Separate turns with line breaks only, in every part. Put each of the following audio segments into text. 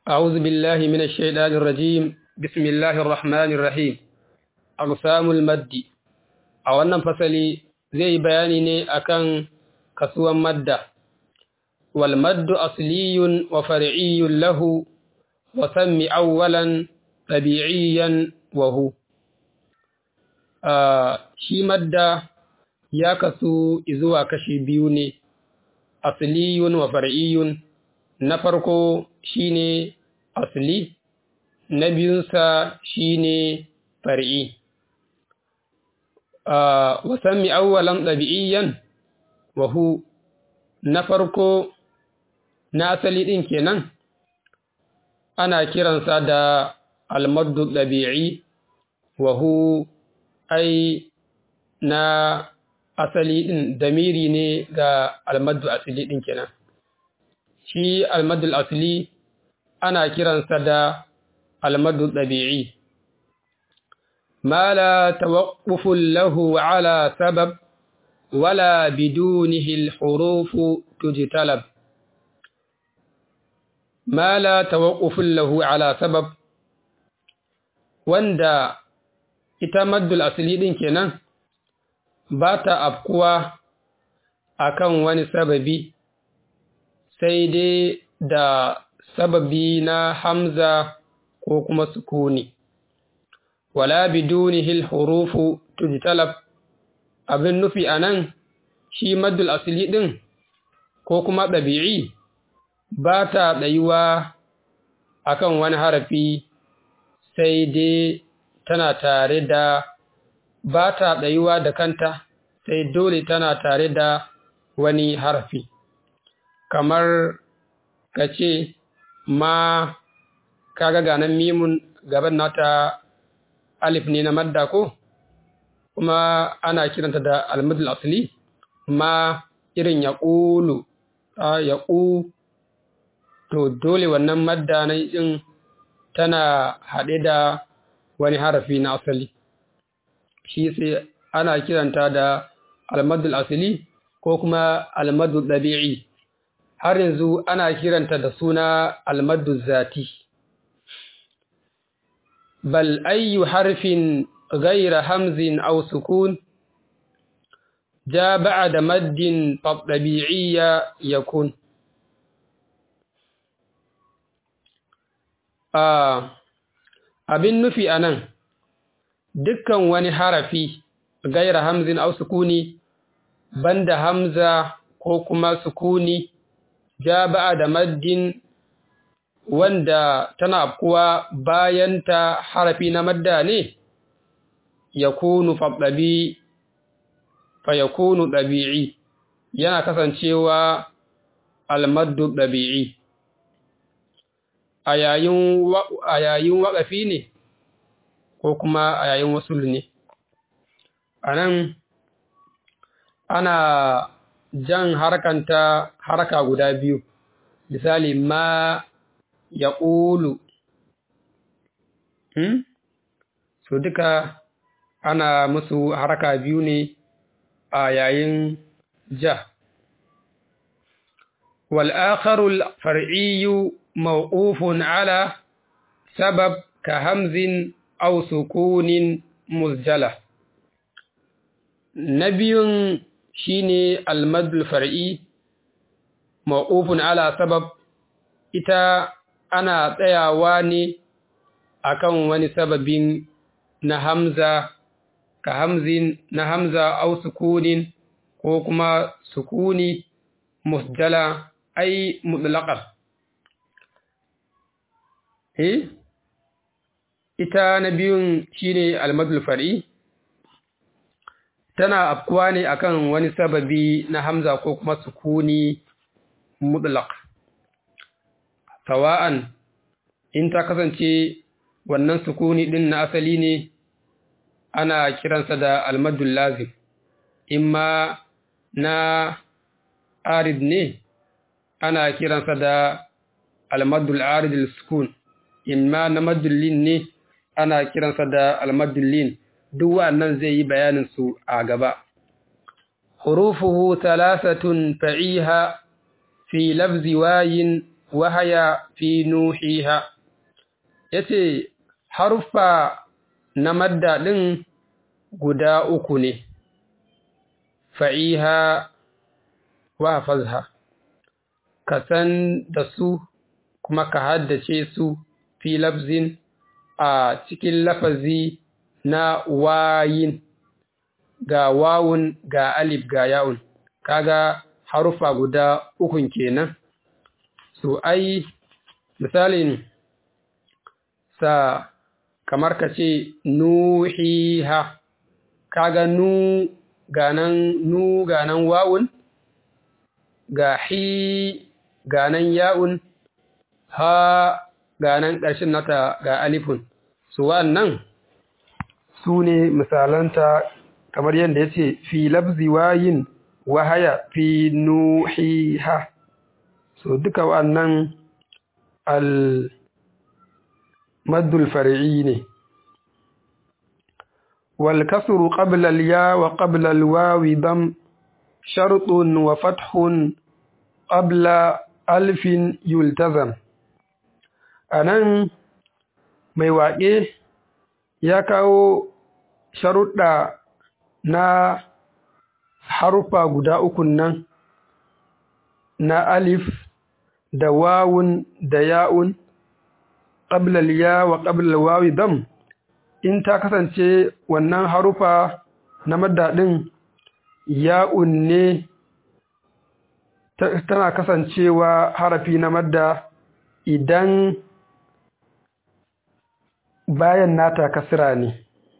أعوذ بالله من الشيطان الرجيم. بسم الله الرحمن الرحيم. أقسام المد. a wannan fasali zai bayani ne akan kasuwan madda. Wal maddu asliyun wa far'iyyun lahu wa sammi awwalan tabi'iyyan wa hu. Shi madda ya kasu zuwa kashi biyu ne, asliyun wa far'iyyun. Na farko shine asli, na biyunsa shine far'i. Wasammi awwalan ɗabi'iyyan wa hu, na farko na asali ɗin kenan ana kiransa da almaddu ɗabi'i, wa hu ai na asali ɗin damiri ne ga almaddu asali ɗin kenan. Shi almaddu asali ana kiransa da almaddu ɗabi'i. ما لا توقف له على سبب ولا بدونه الحروف تجتلب. ما لا توقف له على سبب wanda ita maddul asli din kenan ba ta afkuwa akan wani sababi sai dai da sababi na hamza ko kuma sukuni. Wala bidunihil hurufu tujtalab, abin nufi anan shi maddul asli din ko kuma ɗabi'i ba ta ɗayuwa akan wani harafi sai dai tana tare da, ba ta ɗayuwa da kanta sai dole tana tare da wani harafi. Kamar ka ce ma, kaga ganan mimun gaban nata alif ne na madda ko, kuma ana kiranta da almadul asli. Ma irin ya ƙulu, ya ƙu, to dole wannan madda na yin tana haɗe da wani harafi na asali, shi sai ana kiranta da almadul asli ko kuma almadul ɗabi'i. Har yanzu ana kiranta da suna almadul zati. بل أي حرف غير همز أو سكون جاء بعد مد فالطبيعي يكون. abin nufi a nan, dukkan wani harafi gaira hamzin au sukuni, banda hamza ko kuma sukuni, ja ba'a da maddin wanda tana afkuwa bayan ta harafi na madda ne, yakunu fa yakunu ɗabi'i, yana kasancewa almaddu ɗabi'i. A yayin waƙafi ne ko kuma a yayin wasul ne. A nan ana jan haraka guda biyu, misali ma ya ƙulu, so duka ana musu haraka biyu ne a yayin ja. Wal'akharul far'iyyu mawqufun ala sabab ka hamzin aw sukunin musjala. Na biyun shine almadul far'i mawqufun ala sabab, ita ana tsayawa ne akan wani sababin na hamza, ka hamzin na hamza au sukunin ko kuma sukuni musjala ai mutlaqan. Ita na biyun shine almadul far'i, tana afkuwa ne akan wani sababi na hamza ko kuma sukuni mutlaq. Sawa'an in ta kasance wannan sukuni din na asali ne, ana kiransa da almadul lazim, imma na arid ne ana kiransa da almadul arid sukun, imma na madullin ne ana kiransa da almadullin. Duk wannan zai yi bayanin su a gaba. Hurufuhu thalathatun fa'iha fi lafzi wayin wahaya fi nuhiha. Yace haruffa na madda ɗin guda uku ne, fa'iha wa hafazha, ka san da su kuma ka haddace su fi lafzin a cikin lafazi na wayin, ga wawun ga alif ga ya'un, kaga haruffa guda ukun kenan. So ai misalin sa kamar ka ce nuhiha, kaga nu ganan wawun, ga hi ganan ya'un, ha ganan ƙarshen nata ga alifun. So wannan su ne misalanta kamar yadda ya ce fi labzi wayin wahaya fi nuhiha. So duka wannan al-maddul far'i ne. wal kasru qabla al-ya wa qabla al-wawi dam shartun wa fathun qabla alfin yultazam. Anan mai waƙe ya kawo sharuɗa na harufa guda ukun nan na alif da wawun da ya'un, qabla al-ya wa qabla al-wawi dam, in ta kasance wannan harufa na madda ɗin ya'un ne, tana kasancewa harafi na madda idan bayan nata kasra ne.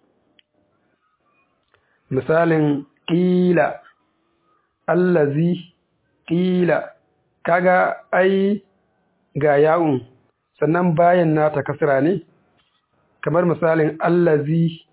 Misalin ƙila, allazi, ƙila, kaga ai ga ya'un sannan bayan nata kasra ne, kamar misalin allazi,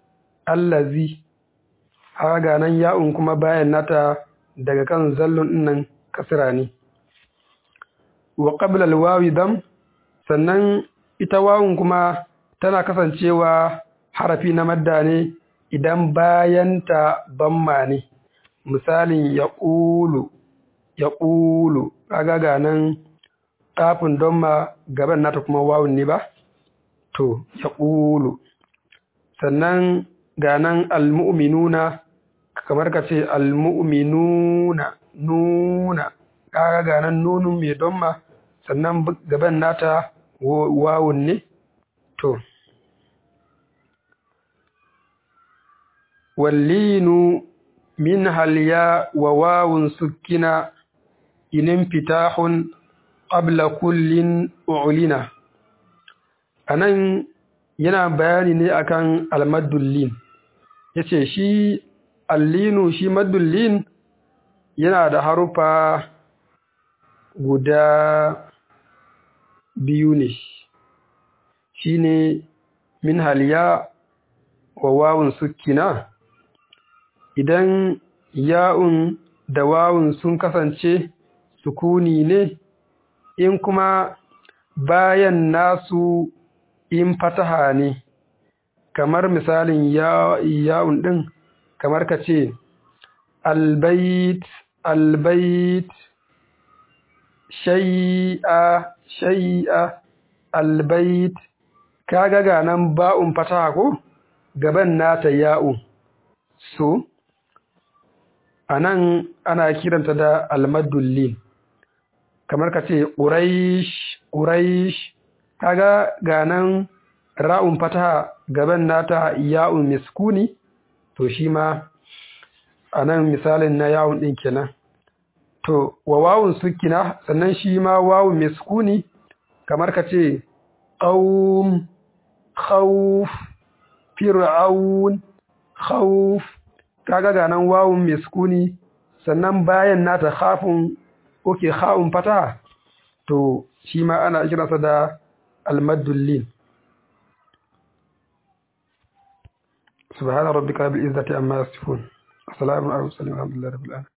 haga nan ya'un kuma bayan nata daga kan zallun ɗinnan kasra ne. Wa qabla al-wawi dam, sannan ita wawun kuma tana kasancewa harafi na madda ne idan bayanta bamma ne. Misalin yaqulu, kaga ga nan kafin damma gaban nata kuma wawun ne ba, to yaqulu. Sannan ga nan almu'minuna, kamar ka ce almu'minuna, nuna, kaga ga nan nunun mai damma sannan gaban nata wawun ne, to wallinu min halya wa wawun sukkina inin fitahun qabla kullin u'lina. Anan yana bayani ne akan almaddul-lin. Yace shi allinu, shi maddul-lin yana da harufa guda biyu ne, shine min halya wa wawun sukkina. Idan ya'un da wawun sun kasance sukuni ne, in kuma bayan nasu in fataha ne, kamar misalin ya'un ɗin, kamar ka ce albait, shay'a, albait, kaga ga nan ba'un fataha ko gaban nata ya'un. So anan ana kiranta da almaddul-lin. Kamar ka ce Quraish, kaga ga nan ra'un fataha gaban nata ya'un miskuni, to shi ma anan misalin na ya'un ɗin kenan. To wa wawun sukina, sannan shi ma wawun miskuni, kamar ka ce qaum, khawf, fir'aun, khawf, kaga ga nan wawun miskuni sannan bayan nata khafun kha'un fataha, to shi ma ana kiransa da almaddul-lin. Subhana rabbika rabbil izzati amma yasifun. Assalamu alaikum wa rahmatullahi wa barakatuh.